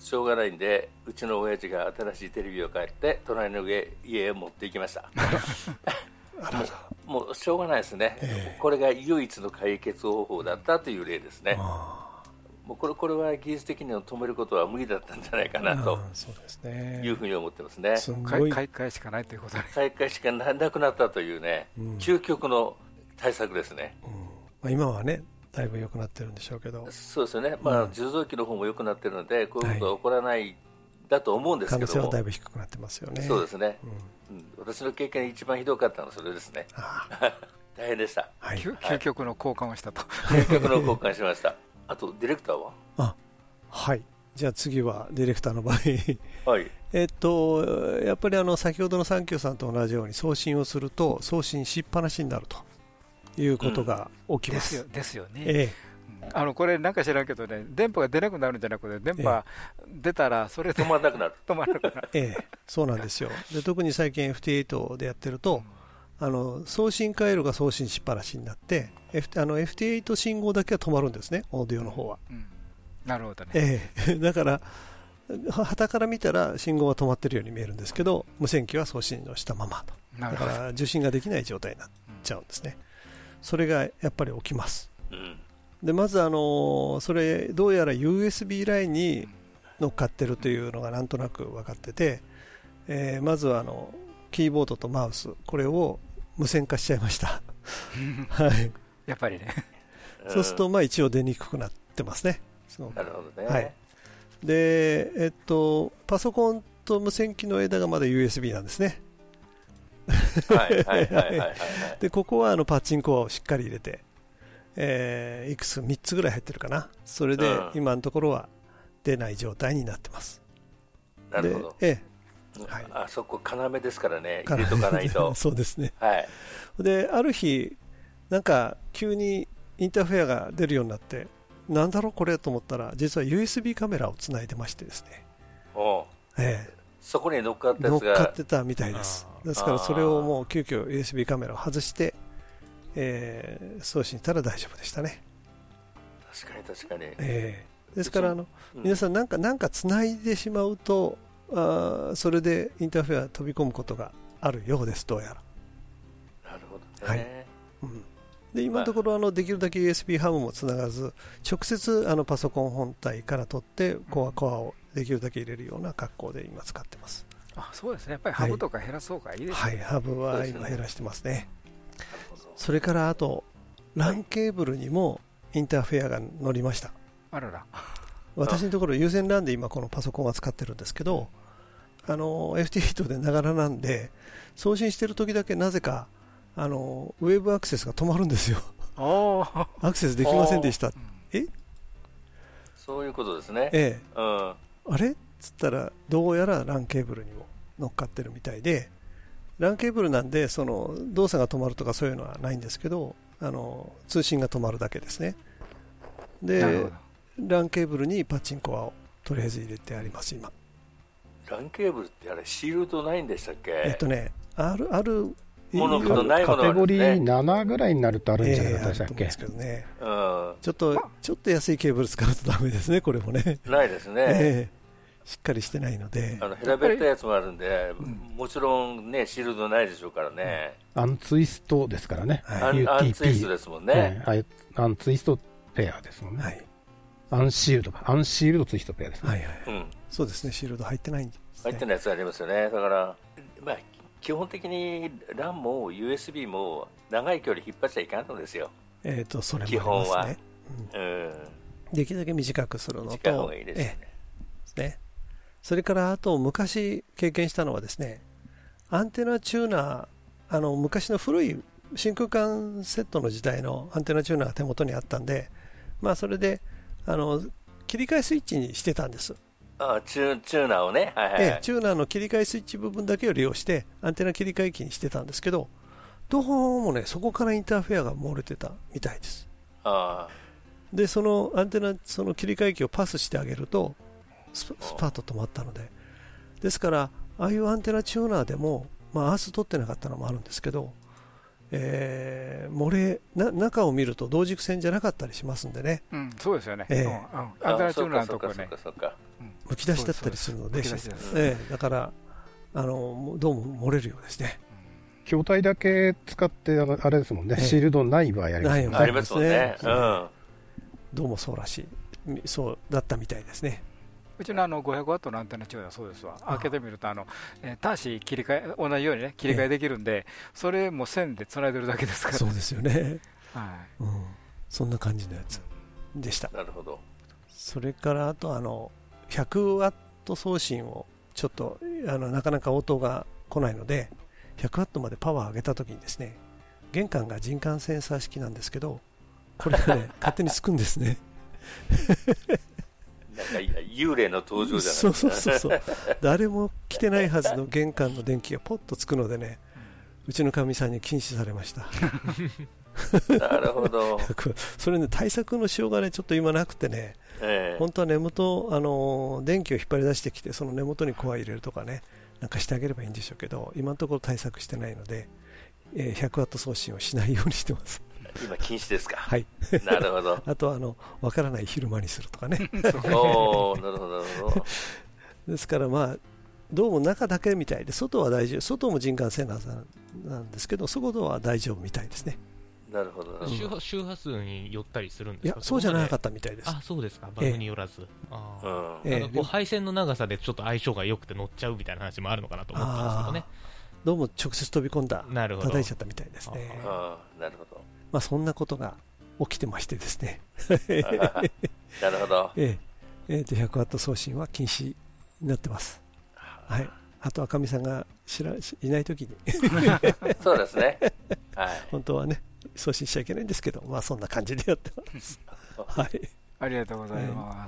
しょうがないんで、うちの親父が新しいテレビを買って隣の家家へ持って行きましたもう、もうしょうがないですね、えー、これが唯一の解決方法だったという例ですね。もうこれ、これは技術的に止めることは無理だったんじゃないかなというふうに思ってますね。 すごい買い替えしかないということで、 買い替えしかなくなったというね、うん、究極の対策ですね、うん、 まあ、今はねだいぶ良くなってるんでしょうけど。 そうですよね、まあ、重臓器の方も良くなってるので、こういうことは起こらない、はい、だと思うんですけども、 可能性はだいぶ低くなってますよね。 そうですね、うんうん、私の経験で一番ひどかったのはそれですね大変でした、 はい、究極の交換をしたと究極の交換しましたあとディレクターはあ、はい、じゃあ次はディレクターの場合はい、 えっとやっぱりあの先ほどのサンキューさんと同じように送信をすると送信しっぱなしになるということが起きます、 うん、ですよ、ですよね、 ええ、 あのこれなんか知らんけどね、電波が出なくなるんじゃなくて、電波出たらそれで止まらなくなる止まらなくなる、 ええ、そうなんですよ。で特に最近 エフティーエイト でやってると、あの送信回路が送信しっぱなしになって、F、あの エフティーエイト 信号だけは止まるんですね、オーディオの方は、 うんうん、なるほどね、 ええ、だから旗から見たら信号は止まってるように見えるんですけど、無線機は送信をしたままと、だから受信ができない状態になっちゃうんですね、うん、それがやっぱり起きます、うん、でまずあのそれどうやら ユーエスビー ラインに乗っかってるというのがなんとなく分かってて、えー、まずはあのキーボードとマウス、これを無線化しちゃいましたはい、 やっぱりねそうするとまあ一応出にくくなってますね。 なるほどね、 はい、でえっとパソコンと無線機の間がまだ ユーエスビー なんですねでここはあのパチンコをしっかり入れて、えー、いくつみっつぐらい入ってるかな、それで今のところは出ない状態になってます。 なるほど、 ええ、 はい、あそこ要ですからね、入れとかないとそうですね、 はい、 である日なんか急にインターフェアが出るようになって、なんだろうこれと思ったら、実は ユーエスビー カメラをつないでましてですね、 お、 ええ、 そこに乗っかったやつが乗っかってたみたいです。ですからそれをもう急遽 ユーエスビー カメラを外して、えー、送信したら大丈夫でしたね。 確かに確かに、 えー、ですからあの、うん、皆さんなんかなんかつないでしまうと、あそれでインターフェア飛び込むことがあるようです、どうやら。なるほどね、はい、 うん、で今のところあのできるだけ ユーエスビー ハブもつながず、直接あのパソコン本体から取ってコアコアをできるだけ入れるような格好で今使ってます。 あ、そうですね、やっぱりハブとか減らそうか、はい、いいですね。 はい、ハブは今減らしてますね。それからあと ラン ケーブルにもインターフェアが乗りました。 あらら。 私のところ有線 ラン で今このパソコンは使ってるんですけど、あの エフティーエイト でながらなんで送信してる時だけなぜかあのウェブアクセスが止まるんですよアクセスできませんでした。えそういうことですね。 ええ、 うん、 あれっつったらどうやら ラン ケーブルにも乗っかってるみたいで、 ラン ケーブルなんでその動作が止まるとかそういうのはないんですけど、あの通信が止まるだけですね。で ラン ケーブルにパチンコアをとりあえず入れてあります今。 ラン ケーブルってあれシールドないんでしたっけ？ えっとねあるあるものとないものカテゴリーななぐらいになるとあるんじゃないでしたっけ？ えー、けどね、 うん、 ちょっとちょっと安いケーブル使うとダメですね、これもね。 ないですね、 えー、しっかりしてないので、 あの平べったいやつもあるんで、うん、もちろんねシールドないでしょうからね、 うん、アンツイストですからね、 はい、アンツイストですもんね、 ね、アンツイストペアですもんね、はい、アンシールドか、アンシールドツイストペアですね、 はいはい、うん、そうですね、シールド入ってないんです、ね、 入ってないやつありますよね。だから、まあ、基本的に ラン も ユーエスビー も長い距離引っ張っちゃいかんのですよ。 えーとそれもありますね。基本は、うんうん、できるだけ短くするのと、 短い方がいいですね。 えー、ね。それからあと昔経験したのはですね、アンテナチューナー、あの昔の古い真空管セットの時代のアンテナチューナーが手元にあったんで、まあそれであの切り替えスイッチにしてたんです。 ああチュ、チューナーをね、はいはいはい、 ええ、チューナーの切り替えスイッチ部分だけを利用してアンテナ切り替え機にしてたんですけど、どうもねそこからインターフェアが漏れてたみたいです。 あでそのアンテナその切り替え機をパスしてあげるとスパッと止まったので、ですからああいうアンテナチューナーでも、まあ、アース取ってなかったのもあるんですけど、 えー、漏れな中を見ると同軸線じゃなかったりしますんでね、 うん、そうですよね、 えーうん、アンテナチューナーのところねむき出しだったりするので、えー、だからあのどうも漏れるようですね。 筐体だけ使ってあれですもんね、えー、シールドない場合ありますね。 ありますもんね、うん、 どうもそうらしい、そうだったみたいですね。 うちのあのごひゃくワットのアンテナチューナーはそうですわ。開けてみるとあの、えー、端子切り替え同じようにね切り替えできるんで、えー、それも線でつないでるだけですから、ね、 そうですよね、 はい、 うん、そんな感じのやつでした。 なるほど。 それからあとあのひゃくワット送信をちょっとあのなかなか応答が来ないのでひゃくワットまでパワー上げたときにですね、玄関が人感センサー式なんですけど、これがね勝手につくんですね。 なんか幽霊の登場じゃないですか。 そうそうそうそう誰も来てないはずの玄関の電気がポッとつくのでね、うちのかみさんに禁止されました。 なるほど。 それね対策のしようがねちょっと今なくてね、えー、本当は根元あの電気を引っ張り出してきてその根元にコア入れるとかねなんかしてあげればいいんでしょうけど、今のところ対策してないので、えー、ひゃくワット送信をしないようにしてます。 今禁止ですか。 はい。 なるほど。 あとはあの分からない昼間にするとかね。 おー、なるほどなるほど。 ですからまあどうも中だけみたいで、外は大丈夫、外も人感センサーなんですけど外は大丈夫みたいですね。 なるほど。 周波、周波数によったりするんですか。 いやそうじゃなかったみたいです。 あ、そうですか。バグによらず。 えー、 あえー、なんかこう配線の長さでちょっと相性が良くて乗っちゃうみたいな話もあるのかなと思ったんですけどね。 どうも直接飛び込んだ、 なるほど、 叩いちゃったみたいですね。 ああ、なるほど。 まあそんなことが起きてましてですね。 なるほど。 えええー、とひゃくワット送信は禁止になってます。はい。あとはかみさんが知らいないときにそうですね。はい。 本当はね送信しちゃいけないんですけど、まあそんな感じでやってます。はい。 ありがとうございます。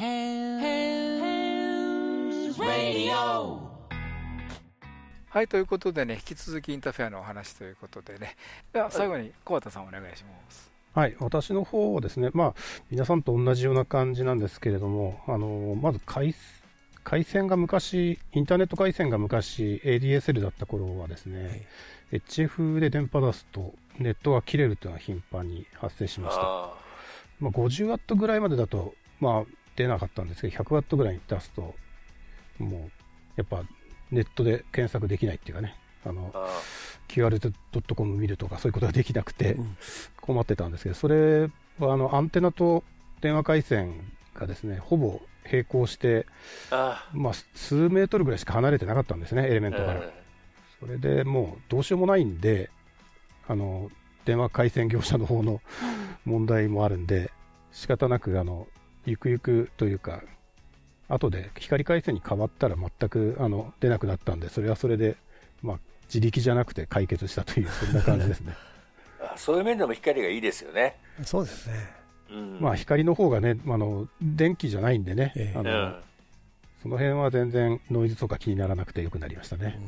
はい、ということでね、引き続きインターフェアのお話ということでね、では最後に小畑さんお願いします。 はい、私の方はですね、まあ皆さんと同じような感じなんですけれども、あのまず回回線が昔、インターネット回線が昔 エーディーエスエル だった頃はですね、はい、エイチエフ で電波出すとネットが切れるというのが頻繁に発生しました。あ、まあ、ごじゅうワットぐらいまでだと、まあ、出なかったんですけど、ひゃくワットぐらいに出すと、もうやっぱネットで検索できないっていうかね、あのあ キューアール ドットコム 見るとかそういうことができなくて困ってたんですけど、それはあのアンテナと電話回線がですねほぼ並行して、あまあ、数メートルぐらいしか離れてなかったんですね、エレメントから。それでもうどうしようもないんで、あの電話回線業者の方の問題もあるんで、仕方なくあのゆくゆくというか後で光回線に変わったら全くあの出なくなったんで、それはそれで、まあ、自力じゃなくて解決したというそんな感じですね。 そういう面でも光がいいですよね。 そうですね、 うん、まあ光の方がね、あの電気じゃないんでね、えー、あのうん、その辺は全然ノイズとか気にならなくてよくなりましたね。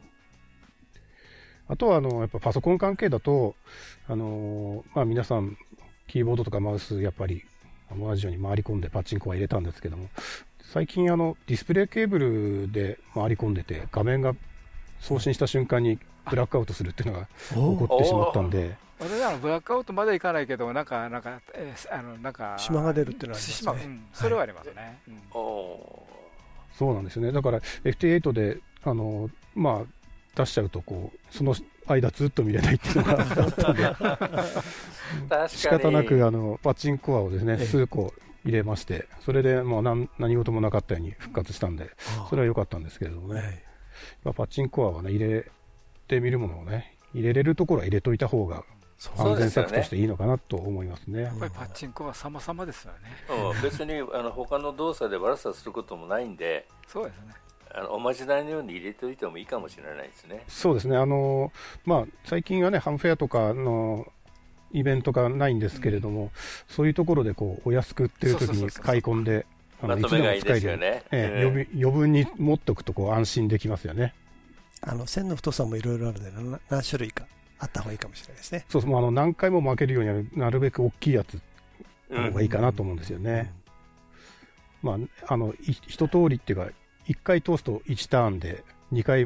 うん、あとはあのやっぱパソコン関係だと、あのまあ、皆さんキーボードとかマウスやっぱり同じように回り込んでパチンコは入れたんですけども、最近あのディスプレイケーブルで回り込んでて画面が送信した瞬間にブラックアウトするっていうのが起こってしまったんで、 私はブラックアウトまでいかないけど、なんかなんか、えー、あのなんか島が出るっていうのはありますね。 うん、それはありますね。はい、うん、 そうなんですよね。だから エフティーエイト であのまあ出しちゃうとこうその間ずっと見れないっていうのがあったんで仕方なくあのパチンコアをですね数個入れまして、それでもう 何, 何事もなかったように復活したんで、それは良かったんですけれどもね、まあ、パチンコアはね入れてみるものをね入れれるところは入れといた方が安全策としていいのかなと思いますね。 やっぱりパチンコは様々ですよね。 うん、別にあの他の動作で悪さすることもないんで、 そうですね。 あのおまじないのように入れておいてもいいかもしれないですね。 そうですね。あのまあ最近はねハンフェアとかのイベントがないんですけれども、うん、そういうところでこうお安く売ってる時に買い込んで、 まとめがいいですよね。 えー、余分に持っておくとこう安心できますよね。 あの線の太さもいろいろあるので何種類かあった方がいいかもしれないですね。 そうそう、もうあの何回も巻けるようになるべく大きいやつの方がいいかなと思うんですよね。うん、まああの一通りっていうかいっかい通すといちターンでにかい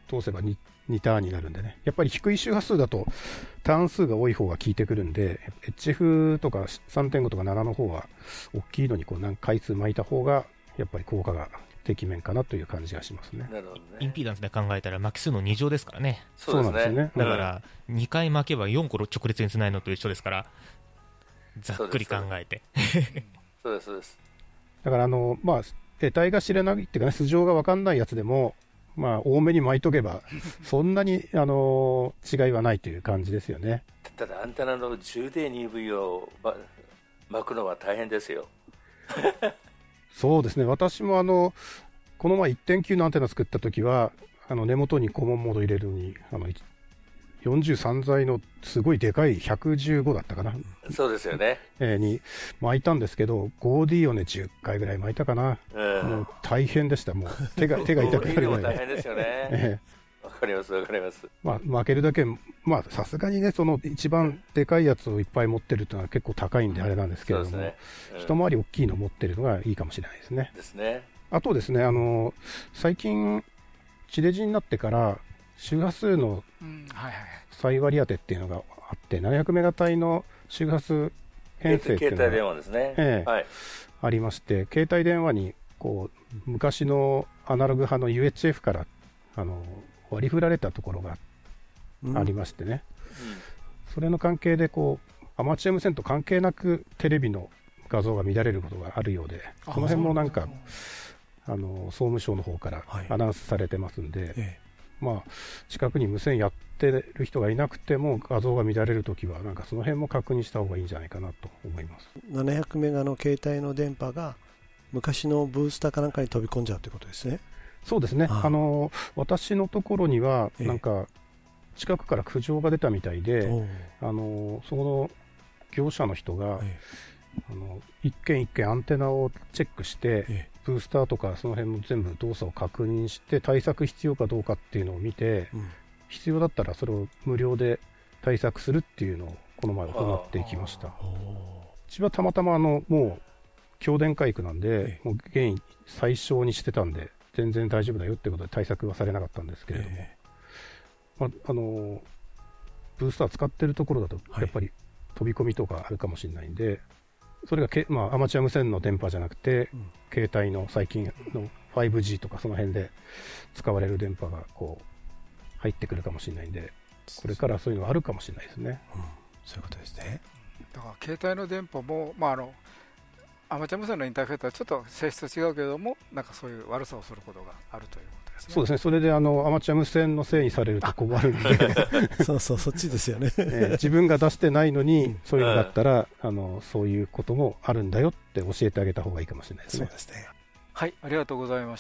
通せば 2, 2ターンになるんでね、やっぱり低い周波数だとターン数が多い方が効いてくるんで、エイチエフ とか さんてんご とかななの方は大きいのにこう何回数巻いた方がやっぱり効果がてきめんかなという感じがしますね。 なるほどね。 インピーダンスで考えたら巻き数のに乗ですからね。 そうですね。 そうなんですね。 だからにかい巻けばよんこ直列につないのと一緒ですから、ざっくり考えて。 そうですそうです。 だからあのまあ得体が知れないっていうかね、素性が分かんないやつでもまあ多めに巻いとけばそんなにあの違いはないという感じですよね。 ただアンテナの充電 イーブイ を巻くのは大変ですよ。 そうですね。私もあのこの前 いってんきゅう のアンテナ作った時はあの根元にコモンモード入れるのにあのよんじゅうさんざいのすごいでかいひゃくじゅうごだったかな。 そうですよね。 えー、に巻いたんですけど フォーディー をねじゅっかいぐらい巻いたかな。うん、もう大変でした。もう手が手が痛くなるぐらい。 大変ですよね。えーわかりますわかります。 まあ負けるだけまあさすがにねその一番でかいやつをいっぱい持ってるというのは結構高いんであれなんですけれども、ねうん、一回り大きいの持ってるのがいいかもしれないですね。 ですね。あとですねあの最近地デジになってから周波数の再割り当てっていうのがあってななひゃくメガ帯の周波数編成っていうのが携帯電話ですね、 ええはい、ありまして、携帯電話にこう昔のアナログ派の ユーエイチエフ からあの割り振られたところがありましてね、うんうん、それの関係でこうアマチュア無線と関係なくテレビの画像が乱れることがあるようで、その辺もなんかあの総務省の方からアナウンスされてますんで、はいええ、まあ、近くに無線やってる人がいなくても画像が乱れるときはなんかその辺も確認した方がいいんじゃないかなと思います。 ななひゃくメガの携帯の電波が昔のブースターかなんかに飛び込んじゃうということですね。 そうですね。ああの私のところにはなんか近くから苦情が出たみたいで、ええ、あのその業者の人が、ええ、あの一件一件アンテナをチェックして、ええ、ブースターとかその辺も全部動作を確認して対策必要かどうかっていうのを見て、うん、必要だったらそれを無料で対策するっていうのをこの前行っていきました。うちはたまたまあのもう強電回区なんで、ええ、もう原因最小にしてたんで全然大丈夫だよってことで対策はされなかったんですけれども、えーまあ、あのブースター使ってるところだとやっぱり飛び込みとかあるかもしれないんで、はい、それがけ、まあ、アマチュア無線の電波じゃなくて、うん、携帯の最近の ファイブジー とかその辺で使われる電波がこう入ってくるかもしれないんで、これからそういうのがあるかもしれないですね、 うん、そういうことですね。 だから携帯の電波も、まあ、あのアマチュア無線のインターフェースとはちょっと性質違うけれども、なんかそういう悪さをすることがあるということですね。 そうですね。それであのアマチュア無線のせいにされると困るんでそうそう、そっちですよね、 えー、自分が出してないのに、うん、そういうのだったら、あのそういうこともあるんだよって教えてあげた方がいいかもしれないですね。 そうですね。 はい、ありがとうございました。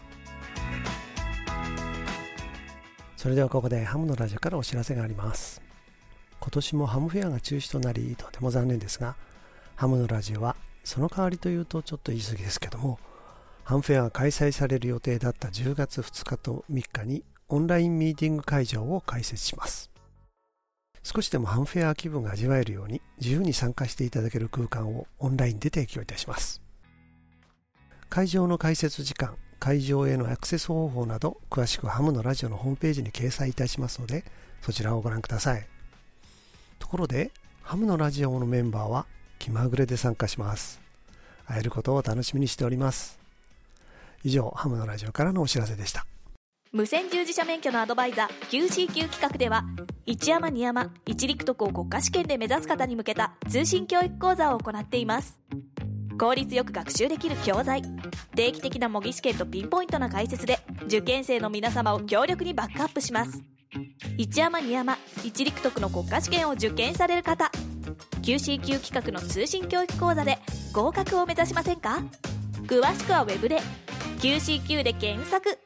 それではここでハムのラジオからお知らせがあります。今年もハムフェアが中止となりとても残念ですが、ハムのラジオはその代わりというとちょっと言い過ぎですけども、ハムフェアが開催される予定だったじゅうがつふつかとみっかにオンラインミーティング会場を開設します。少しでもハムフェア気分が味わえるように自由に参加していただける空間をオンラインで提供いたします。会場の開設時間、会場へのアクセス方法など詳しくハムのラジオのホームページに掲載いたしますので、そちらをご覧ください。ところでハムのラジオのメンバーは気まぐれで参加します。会えることを楽しみにしております。以上、ハムのラジオからのお知らせでした。 無線従事者免許のアドバイザー キューシーキュー 企画では、一山二山一陸徳を国家試験で目指す方に向けた通信教育講座を行っています。効率よく学習できる教材、定期的な模擬試験とピンポイントな解説で受験生の皆様を強力にバックアップします。一山二山一陸徳の国家試験を受験される方、 キューシーキュー 企画の通信教育講座で合格を目指しませんか？詳しくはウェブで キューシーキュー で検索。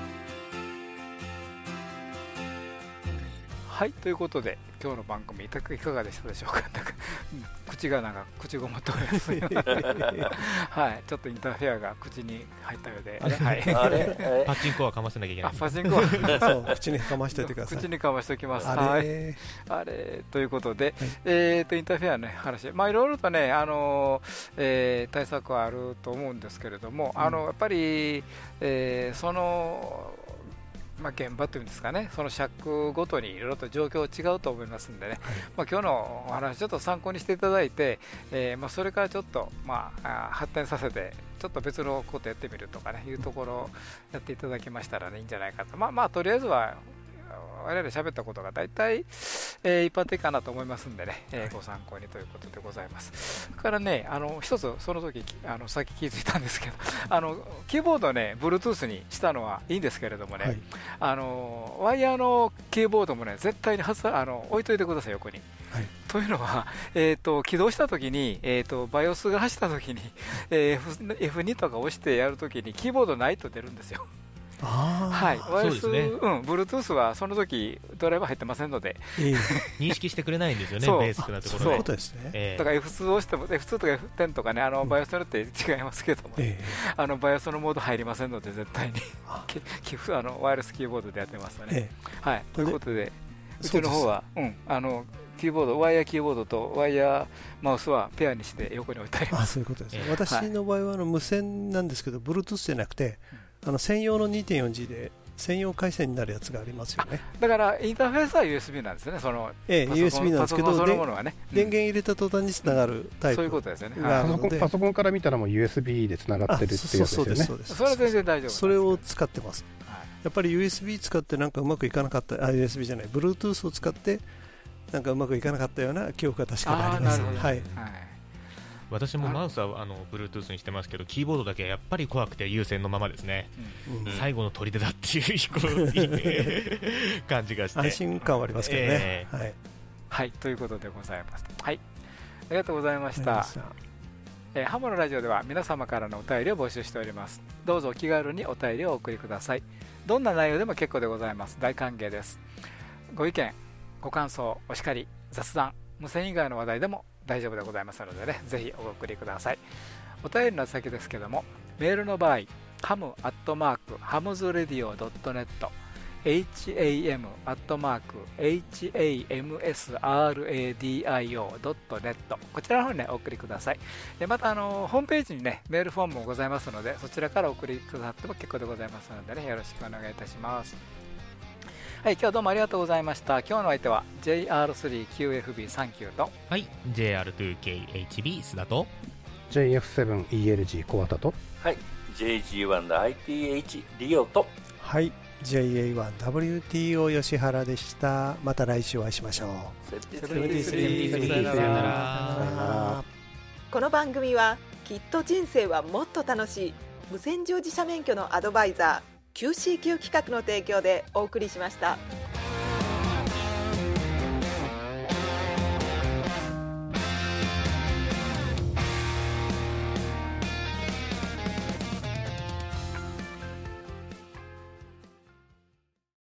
はい、ということで今日の番組いかがでしたでしょうか。なんか口がなんか口ごもとはい、ちょっとインターフェアが口に入ったようで、 あれ、はい、あれパチンコはかませなきゃいけない。 あ、パチンコはそう口にかましておいてください。 口にかましておきます。 あれ、 はい、あれということで、はい、えーとインターフェアの話、まあいろいろとね、あのーえー、対策はあると思うんですけれども、うん、あのやっぱり、えー、そのまあ、現場というんですかね、その尺ごとにいろいろと状況違うと思いますんでね、はい、まあ、今日のお話ちょっと参考にしていただいて、えーまあ、それからちょっと、まあ、発展させてちょっと別のことやってみるとかねいうところをやっていただきましたら、ね、いいんじゃないかと、まあまあとりあえずは我々喋ったことが大体、えー、一般的かなと思いますんでね、えー、ご参考にということでございます。それからね、あの一つその時あのさっき気づいたんですけど、あのキーボードね Bluetooth にしたのはいいんですけれどもね、はい、あのワイヤーのキーボードもね絶対に外あの置いといてください、横に。はい、というのは、えー、と起動したときに、えー、と バイオス が走ったときに、えー、エフに とか押してやるときにキーボードないと出るんですよ。 あはい、ワイヤレス、ね、うん、Bluetooth はその時ドライバー入ってませんので、 えー、認識してくれないんですよね、ベーシックなところで。 そういうことですね。 えー、だから エフツー を押しても エフツー とか エフテン とかね、あのバイオスによって違いますけども、えー、あのバイオスのモード入りませんので絶対にあのワイヤレスキーボードでやってますよね。えー、はい、ということでうちの方は、うん、あのキーボードワイヤーキーボードとワイヤーマウスはペアにして横に置いてあります。 あ、そういうことですね。えー、私の場合はあの無線なんですけど、Bluetooth じゃなくて、あの専用の にてんよんジー で専用回線になるやつがありますよね。 だからインターフェースは ユーエスビー なんですよね。そのええ、ユーエスビー なんですけど、 そのものはね、 電源入れた途端につながるタイプ、 そういうことですよね。 パソコン、パソコンから見たらもう ユーエスビー でつながってるっていうやつですよね。 そうです。 それは全然大丈夫。 それを使ってます。やっぱり ユーエスビー 使ってなんかうまくいかなかった、あ、ユーエスビー じゃない、Bluetooth を使ってなんかうまくいかなかったような記憶が確かにあります。はい。 私もマウスはあの Bluetooth にしてますけど、キーボードだけやっぱり怖くて有線のままですね、うん、最後の砦だっていう感じがして安心感はありますけどね、えー、はい、 はい、ということでございます。はい、ありがとうございました。えー、ハモのラジオでは皆様からのお便りを募集しております。どうぞお気軽にお便りをお送りください。どんな内容でも結構でございます。大歓迎です。ご意見ご感想お叱り雑談無線以外の話題でも大丈夫でございますのでね、ぜひお送りください。お便りの先ですけども、メールの場合、ハムアットマークハムズレディオドットネット、エイチエーエムアットマークエイチエーエムエスアールエーディーアイオードットネット、こちらの方にねお送りください。でまたあのホームページにねメールフォームもございますので、そちらからお送りくださっても結構でございますのでね、よろしくお願いいたします。はい、今日はどうもありがとうございました。今日の相手は ジェイアールスリーキューエフビーさんきゅう と、 はい、ジェイアールツーケーエイチビー 須田とジェイエフセブンイーエルジー 小畑と、 はい、ジェイジーワン の アイティーエイチ リオと、 はい、ジェイエーワンダブリューティーオー 吉原でした。また来週お会いしましょう。 セブンティスリー、さよなら。 この番組はきっと人生はもっと楽しい無線乗自社免許のアドバイザー キューシーキュー 企画の提供でお送りしました。